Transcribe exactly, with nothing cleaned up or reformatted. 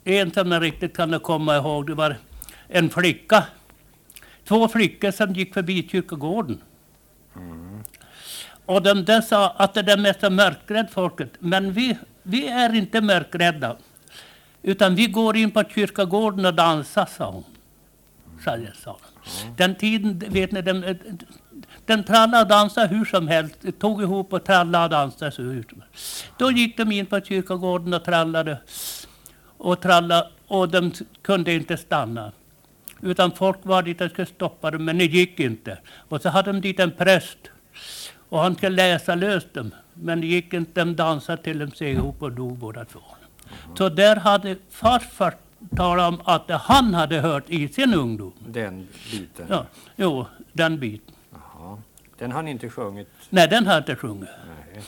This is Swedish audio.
en som jag riktigt kan komma ihåg, det var en flicka. Två flickor som gick förbi kyrkogården. Mm. Och de där sa att det är mest mörkrädd folket. Men vi, vi är inte mörkrädda. Utan vi går in på kyrkogården och dansar, sa hon. Så jag sa. Mm. Den tiden, vet ni, den, den trallade och dansade hur som helst. Tog ihop och trallade och dansade så hur som helst. Då gick de in på kyrkogården och trallade. Och trallade och de kunde inte stanna. Utan folk var dit och skulle stoppa dem, men det gick inte. Och så hade de dit en präst. Och han skulle läsa löst dem. Men det gick inte, de dansade till de sig ihop och dog båda två. Mm. Så där hade farfar talat om att han hade hört i sin ungdom. Den biten? Ja, jo, den biten. Jaha. Den har ni inte sjungit? Nej, den har inte sjungit. Nej.